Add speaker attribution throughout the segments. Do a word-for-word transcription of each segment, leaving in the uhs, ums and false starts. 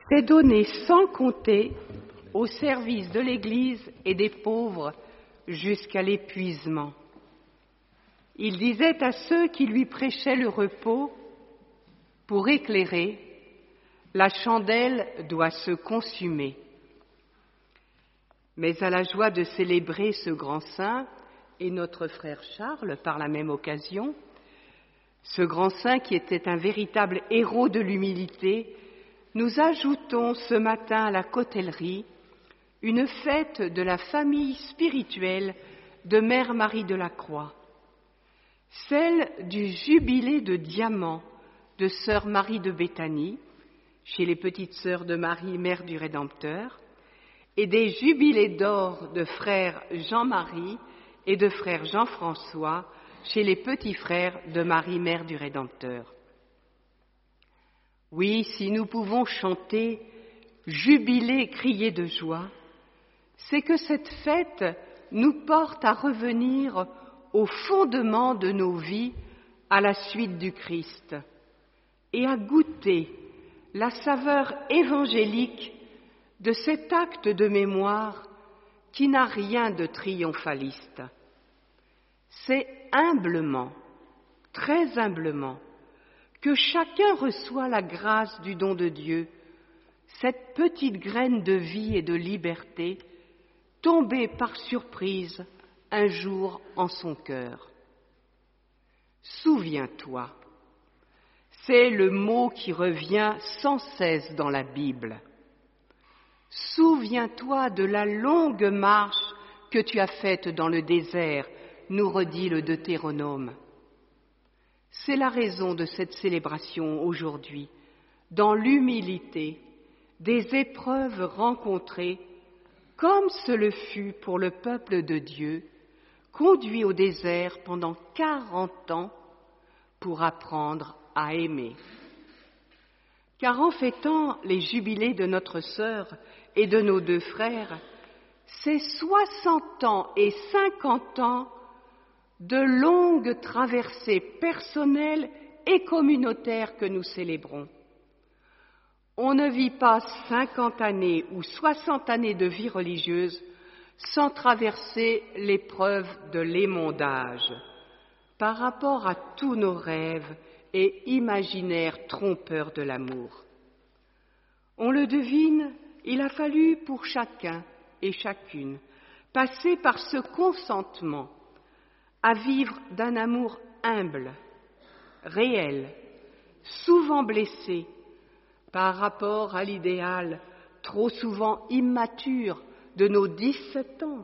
Speaker 1: s'est donné sans compter au service de l'Église et des pauvres jusqu'à l'épuisement. Il disait à ceux qui lui prêchaient le repos, « Pour éclairer, la chandelle doit se consumer. » Mais à la joie de célébrer ce grand saint, et notre frère Charles par la même occasion, ce grand saint qui était un véritable héros de l'humilité, nous ajoutons ce matin à la côtellerie une fête de la famille spirituelle de Mère Marie de la Croix, celle du jubilé de diamant de Sœur Marie de Béthanie, chez les petites sœurs de Marie, Mère du Rédempteur, et des jubilés d'or de frère Jean-Marie et de frère Jean-François, chez les petits frères de Marie, Mère du Rédempteur. Oui, si nous pouvons chanter, jubiler, crier de joie, c'est que cette fête nous porte à revenir au fondement de nos vies à la suite du Christ et à goûter la saveur évangélique de cet acte de mémoire qui n'a rien de triomphaliste. C'est humblement, très humblement, que chacun reçoit la grâce du don de Dieu, cette petite graine de vie et de liberté tombée par surprise un jour en son cœur. Souviens-toi, c'est le mot qui revient sans cesse dans la Bible. Souviens-toi de la longue marche que tu as faite dans le désert, nous redit le Deutéronome. C'est la raison de cette célébration aujourd'hui, dans l'humilité des épreuves rencontrées, comme ce le fut pour le peuple de Dieu, conduit au désert pendant quarante ans pour apprendre à aimer. Car en fêtant les jubilés de notre sœur et de nos deux frères, c'est soixante ans et cinquante ans de longues traversées personnelles et communautaires que nous célébrons. On ne vit pas cinquante années ou soixante années de vie religieuse sans traverser l'épreuve de l'émondage par rapport à tous nos rêves et imaginaires trompeurs de l'amour. On le devine, il a fallu pour chacun et chacune passer par ce consentement à vivre d'un amour humble, réel, souvent blessé par rapport à l'idéal trop souvent immature de nos dix-sept ans,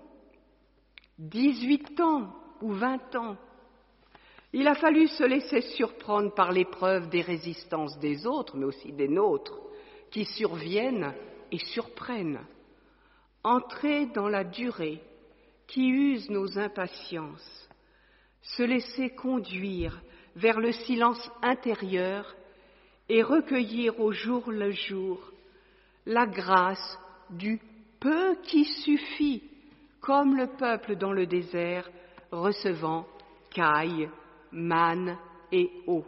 Speaker 1: dix-huit ans ou vingt ans. Il a fallu se laisser surprendre par l'épreuve des résistances des autres, mais aussi des nôtres, qui surviennent et surprennent, entrer dans la durée qui use nos impatiences, se laisser conduire vers le silence intérieur et recueillir au jour le jour la grâce du peu qui suffit, comme le peuple dans le désert recevant caille, manne et eau.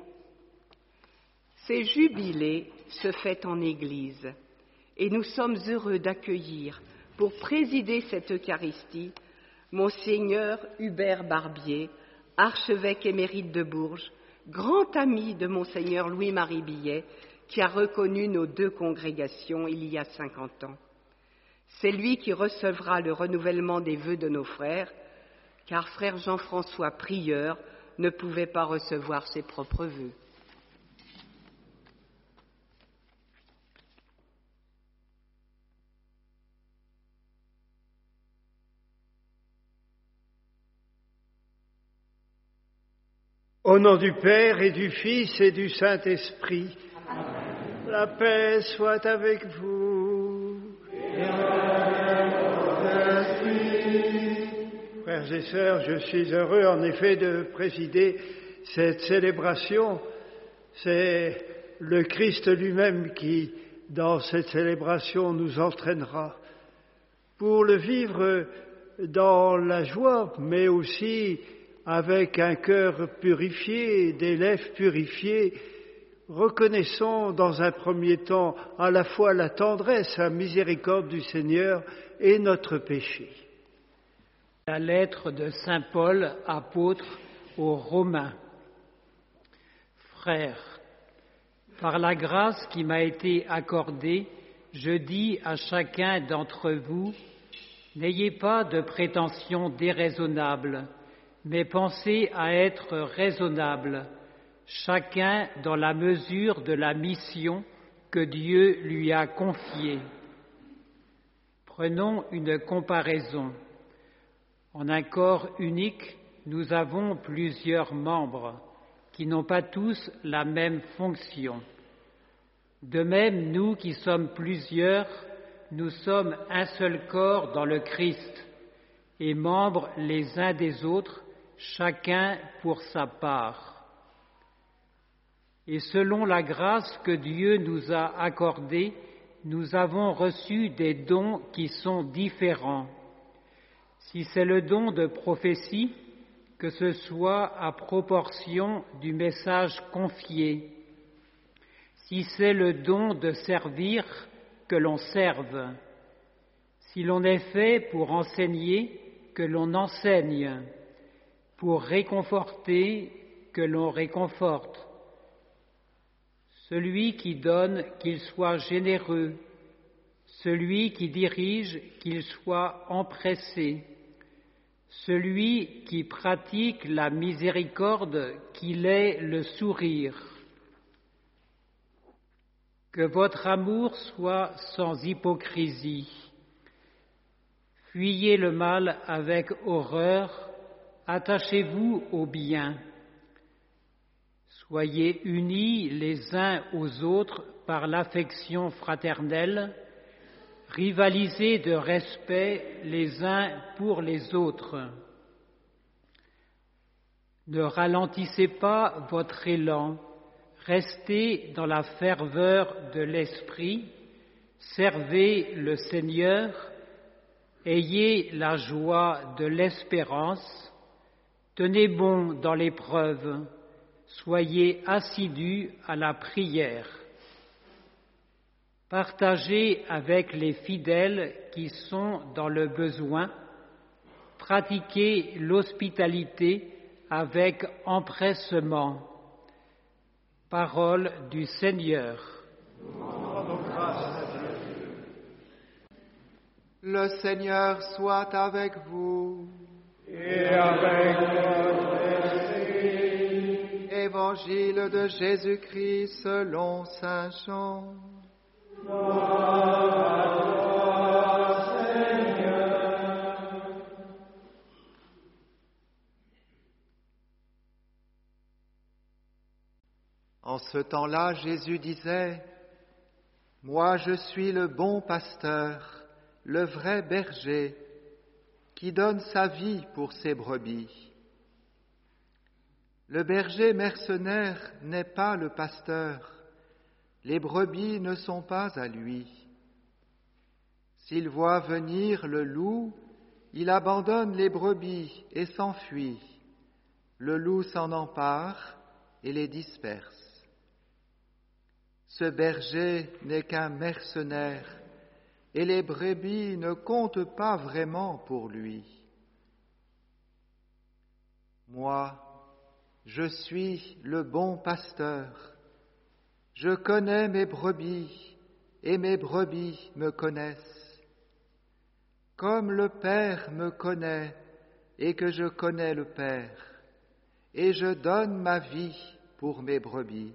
Speaker 1: Ces jubilés se fêtent en Église et nous sommes heureux d'accueillir pour présider cette Eucharistie Monseigneur Hubert Barbier, archevêque émérite de Bourges, grand ami de Monseigneur Louis-Marie Billet, qui a reconnu nos deux congrégations il y a cinquante ans. C'est lui qui recevra le renouvellement des vœux de nos frères, car frère Jean-François, prieur, ne pouvait pas recevoir ses propres vœux.
Speaker 2: Au nom du Père et du Fils et du Saint-Esprit, Amen. La paix soit avec vous. Et frères et sœurs, je suis heureux en effet de présider cette célébration. C'est le Christ lui-même qui, dans cette célébration, nous entraînera pour le vivre dans la joie, mais aussi avec un cœur purifié, des lèvres purifiées, reconnaissons dans un premier temps à la fois la tendresse, la miséricorde du Seigneur et notre péché.
Speaker 3: La lettre de saint Paul, apôtre aux Romains. Frères, par la grâce qui m'a été accordée, je dis à chacun d'entre vous, n'ayez pas de prétentions déraisonnables, mais pensez à être raisonnable, chacun dans la mesure de la mission que Dieu lui a confiée. Prenons une comparaison. En un corps unique, nous avons plusieurs membres qui n'ont pas tous la même fonction. De même, nous qui sommes plusieurs, nous sommes un seul corps dans le Christ et membres les uns des autres, chacun pour sa part. Et selon la grâce que Dieu nous a accordée, nous avons reçu des dons qui sont différents. Si c'est le don de prophétie, que ce soit à proportion du message confié. Si c'est le don de servir, que l'on serve. Si l'on est fait pour enseigner, que l'on enseigne. Pour réconforter, que l'on réconforte. Celui qui donne, qu'il soit généreux. Celui qui dirige, qu'il soit empressé. Celui qui pratique la miséricorde, qu'il ait le sourire. Que votre amour soit sans hypocrisie. Fuyez le mal avec horreur, attachez-vous au bien. Soyez unis les uns aux autres par l'affection fraternelle, rivalisez de respect les uns pour les autres. Ne ralentissez pas votre élan, restez dans la ferveur de l'esprit, servez le Seigneur, ayez la joie de l'espérance, tenez bon dans l'épreuve, soyez assidus à la prière. Partagez avec les fidèles qui sont dans le besoin, pratiquez l'hospitalité avec empressement. Parole du Seigneur.
Speaker 4: Le Seigneur soit avec vous.
Speaker 2: Et avec votre esprit.
Speaker 4: Évangile de Jésus-Christ selon saint Jean. En ce temps-là, Jésus disait, « Moi je suis le bon pasteur, le vrai berger, qui donne sa vie pour ses brebis. Le berger mercenaire n'est pas le pasteur, les brebis ne sont pas à lui. S'il voit venir le loup, il abandonne les brebis et s'enfuit. Le loup s'en empare et les disperse. Ce berger n'est qu'un mercenaire, et les brebis ne comptent pas vraiment pour lui. Moi, je suis le bon pasteur. Je connais mes brebis, et mes brebis me connaissent. Comme le Père me connaît, et que je connais le Père, et je donne ma vie pour mes brebis.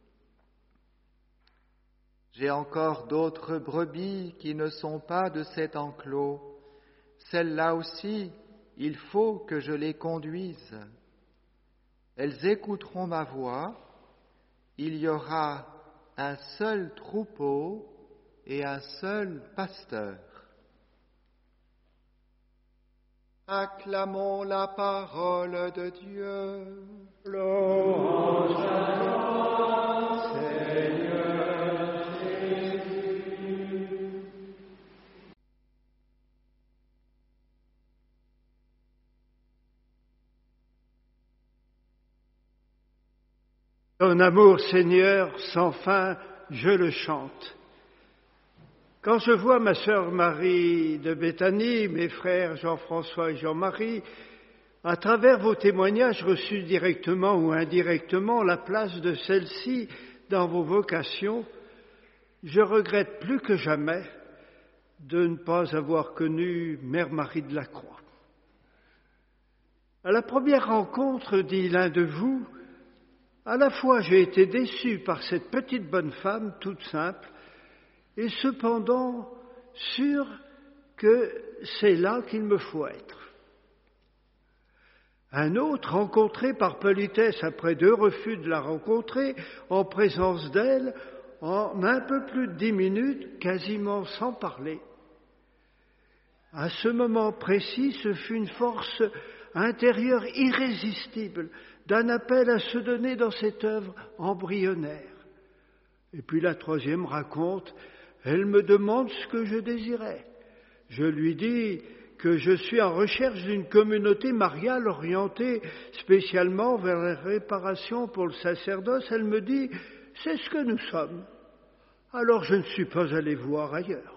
Speaker 4: J'ai encore d'autres brebis qui ne sont pas de cet enclos. Celles-là aussi, il faut que je les conduise. Elles écouteront ma voix. Il y aura un seul troupeau et un seul pasteur. Acclamons la parole de Dieu.
Speaker 2: Louange à toi, Seigneur. Ton amour, Seigneur, sans fin, je le chante. Quand je vois ma sœur Marie de Béthanie, mes frères Jean-François et Jean-Marie, à travers vos témoignages reçus directement ou indirectement, la place de celle-ci dans vos vocations, je regrette plus que jamais de ne pas avoir connu Mère Marie de la Croix. À la première rencontre, dit l'un de vous, à la fois j'ai été déçu par cette petite bonne femme toute simple, et cependant sûr que c'est là qu'il me faut être. Un autre, rencontré par politesse après deux refus de la rencontrer, en présence d'elle, en un peu plus de dix minutes, quasiment sans parler. À ce moment précis, ce fut une force intérieure irrésistible d'un appel à se donner dans cette œuvre embryonnaire. Et puis la troisième raconte, elle me demande ce que je désirais. Je lui dis que je suis en recherche d'une communauté mariale orientée spécialement vers la réparation pour le sacerdoce. Elle me dit, c'est ce que nous sommes. Alors je ne suis pas allé voir ailleurs.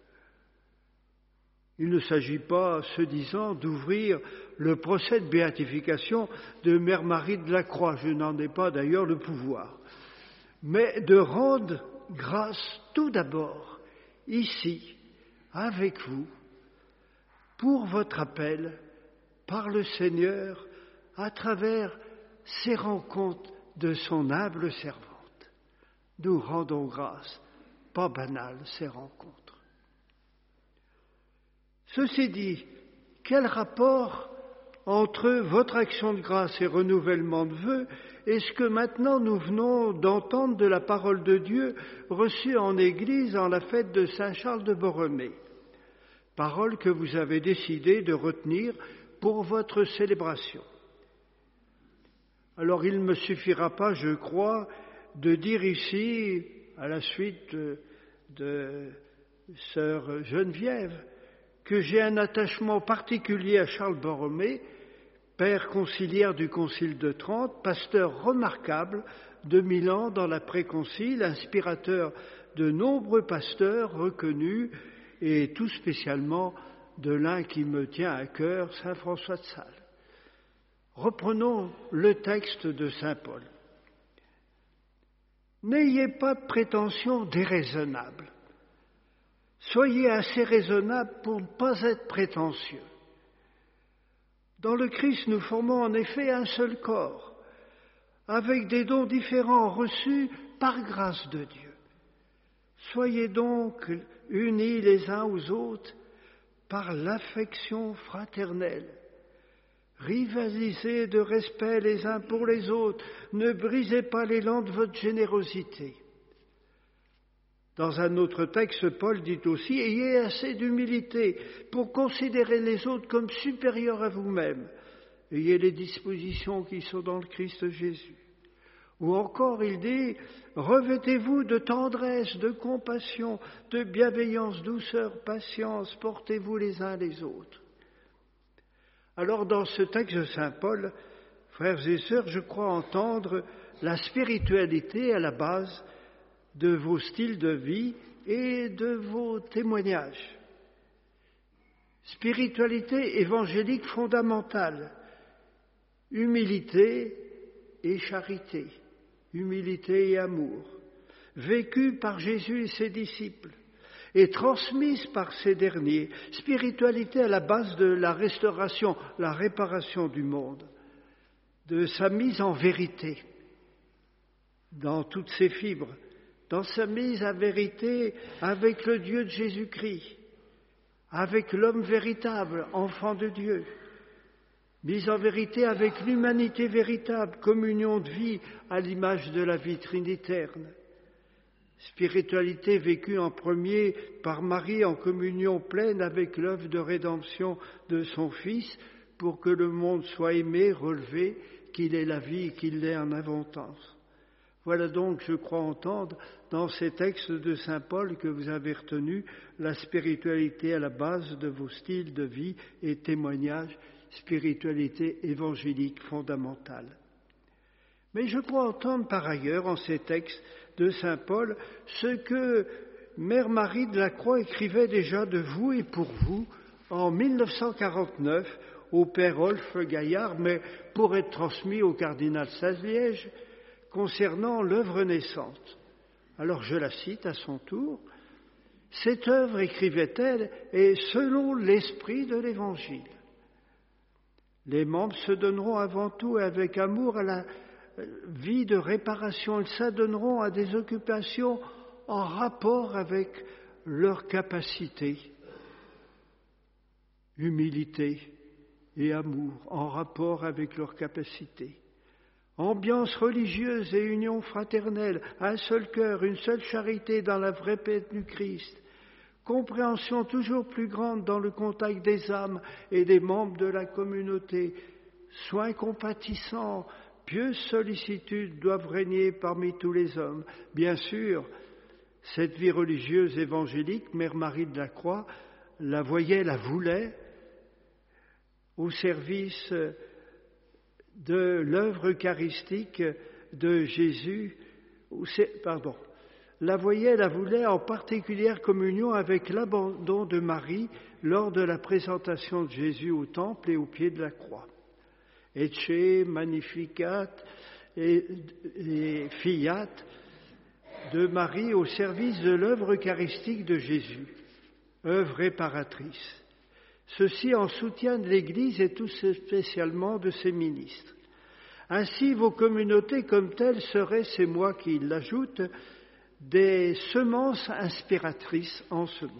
Speaker 2: Il ne s'agit pas, ce disant, d'ouvrir le procès de béatification de Mère Marie de la Croix, je n'en ai pas d'ailleurs le pouvoir, mais de rendre grâce tout d'abord, ici, avec vous, pour votre appel par le Seigneur à travers ces rencontres de son humble servante. Nous rendons grâce, pas banales ces rencontres. Ceci dit, quel rapport entre votre action de grâce et renouvellement de vœux et ce que maintenant nous venons d'entendre de la parole de Dieu reçue en Église en la fête de Saint Charles de Borromée, parole que vous avez décidé de retenir pour votre célébration. Alors il ne me suffira pas, je crois, de dire ici, à la suite de, de sœur Geneviève, que j'ai un attachement particulier à Charles Borromée, père conciliaire du Concile de Trente, pasteur remarquable de Milan dans l'après-concile, inspirateur de nombreux pasteurs reconnus et tout spécialement de l'un qui me tient à cœur, Saint François de Sales. Reprenons le texte de Saint Paul. N'ayez pas de prétention déraisonnable. Soyez assez raisonnable pour ne pas être prétentieux. Dans le Christ, nous formons en effet un seul corps, avec des dons différents reçus par grâce de Dieu. Soyez donc unis les uns aux autres par l'affection fraternelle. Rivalisez de respect les uns pour les autres. Ne brisez pas l'élan de votre générosité. Dans un autre texte, Paul dit aussi « Ayez assez d'humilité pour considérer les autres comme supérieurs à vous-même. Ayez les dispositions qui sont dans le Christ Jésus. » Ou encore, il dit « Revêtez-vous de tendresse, de compassion, de bienveillance, douceur, patience, portez-vous les uns les autres. » Alors, dans ce texte de Saint Paul, frères et sœurs, je crois entendre la spiritualité à la base de vos styles de vie et de vos témoignages. Spiritualité évangélique fondamentale, humilité et charité, humilité et amour, vécue par Jésus et ses disciples et transmise par ces derniers, spiritualité à la base de la restauration, la réparation du monde, de sa mise en vérité dans toutes ses fibres, dans sa mise en vérité avec le Dieu de Jésus-Christ, avec l'homme véritable, enfant de Dieu, mise en vérité avec l'humanité véritable, communion de vie à l'image de la vie trinitaire. Spiritualité vécue en premier par Marie en communion pleine avec l'œuvre de rédemption de son Fils pour que le monde soit aimé, relevé, qu'il ait la vie et qu'il l'ait en abondance. Voilà donc, je crois entendre, dans ces textes de Saint Paul que vous avez retenus, la spiritualité à la base de vos styles de vie et témoignages, spiritualité évangélique fondamentale. Mais je crois entendre par ailleurs en ces textes de saint Paul ce que Mère Marie de la Croix écrivait déjà de vous et pour vous en mille neuf cent quarante-neuf au père Rolf Gaillard, mais pour être transmis au cardinal Saliège, concernant l'œuvre naissante. Alors je la cite à son tour. Cette œuvre, écrivait-elle, est selon l'esprit de l'Évangile. Les membres se donneront avant tout et avec amour à la vie de réparation. Ils s'adonneront à des occupations en rapport avec leur capacité, humilité et amour, en rapport avec leur capacité. Ambiance religieuse et union fraternelle, un seul cœur, une seule charité dans la vraie paix du Christ, compréhension toujours plus grande dans le contact des âmes et des membres de la communauté, soins compatissants, pieuse sollicitude doivent régner parmi tous les hommes. Bien sûr, cette vie religieuse évangélique, Mère Marie de la Croix la voyait, la voulait, au service de l'œuvre eucharistique de Jésus, pardon, la voyait, la voulait en particulière communion avec l'abandon de Marie lors de la présentation de Jésus au temple et au pied de la croix. Ecce Magnificat et, et Fiat de Marie au service de l'œuvre eucharistique de Jésus, œuvre réparatrice. Ceci en soutien de l'Église et tout spécialement de ses ministres. Ainsi, vos communautés comme telles seraient, c'est moi qui l'ajoute, des semences inspiratrices en ce monde.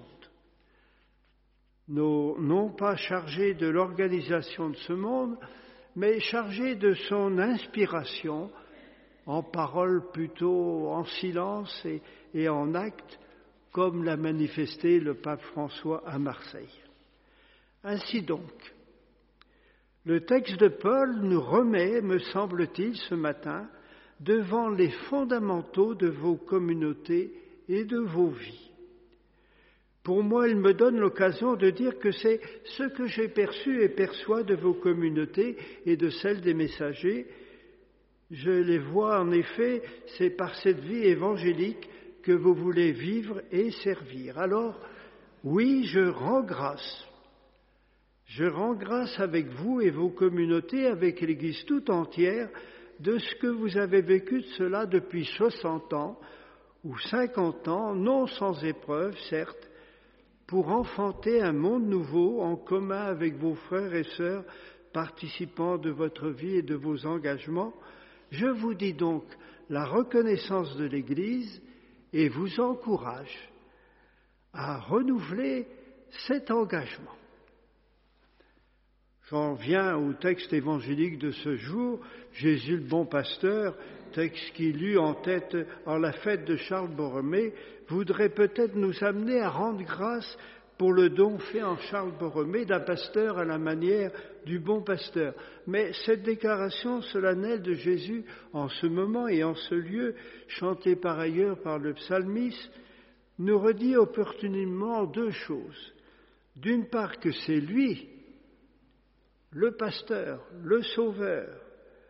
Speaker 2: Nos, non pas chargées de l'organisation de ce monde, mais chargées de son inspiration, en parole plutôt en silence et, et en acte, comme l'a manifesté le pape François à Marseille. Ainsi donc, le texte de Paul nous remet, me semble-t-il, ce matin, devant les fondamentaux de vos communautés et de vos vies. Pour moi, il me donne l'occasion de dire que c'est ce que j'ai perçu et perçois de vos communautés et de celles des messagers. Je les vois en effet, c'est par cette vie évangélique que vous voulez vivre et servir. Alors, oui, je rends grâce. Je rends grâce avec vous et vos communautés, avec l'Église tout entière, de ce que vous avez vécu de cela depuis soixante ans ou cinquante ans, non sans épreuve, certes, pour enfanter un monde nouveau en commun avec vos frères et sœurs participants de votre vie et de vos engagements. Je vous dis donc la reconnaissance de l'Église et vous encourage à renouveler cet engagement. J'en viens au texte évangélique de ce jour, Jésus le bon pasteur, texte qui, lu en tête en la fête de Charles Borromée, voudrait peut-être nous amener à rendre grâce pour le don fait en Charles Borromée d'un pasteur à la manière du bon pasteur. Mais cette déclaration solennelle de Jésus en ce moment et en ce lieu, chantée par ailleurs par le psalmiste, nous redit opportunément deux choses. D'une part que c'est lui, le pasteur, le sauveur,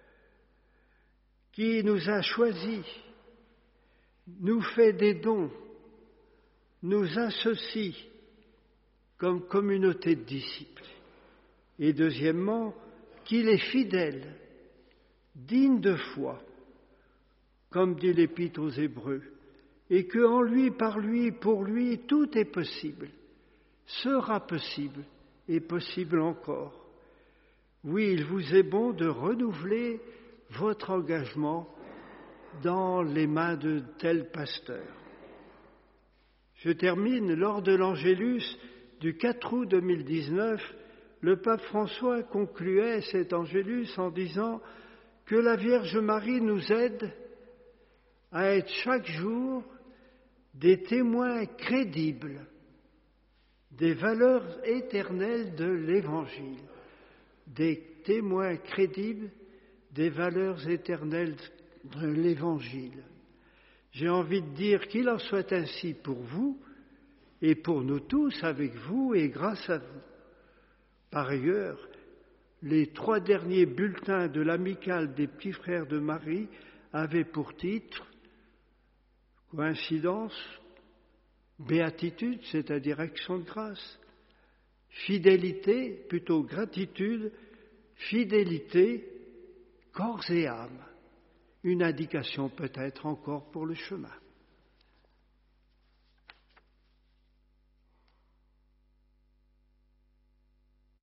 Speaker 2: qui nous a choisis, nous fait des dons, nous associe comme communauté de disciples. Et deuxièmement, qu'il est fidèle, digne de foi, comme dit l'Épître aux Hébreux, et que en lui, par lui, pour lui, tout est possible, sera possible et possible encore. Oui, il vous est bon de renouveler votre engagement dans les mains de tels pasteurs. Je termine, lors de l'Angélus du quatre août deux mille dix-neuf, le pape François concluait cet Angélus en disant que la Vierge Marie nous aide à être chaque jour des témoins crédibles des valeurs éternelles de l'Évangile. Des témoins crédibles des valeurs éternelles de l'Évangile. J'ai envie de dire qu'il en soit ainsi pour vous et pour nous tous, avec vous et grâce à vous. Par ailleurs, les trois derniers bulletins de l'amicale des petits frères de Marie avaient pour titre, coïncidence, béatitude, c'est-à-dire action de grâce, fidélité, plutôt gratitude, fidélité, corps et âme, une indication peut-être encore pour le chemin.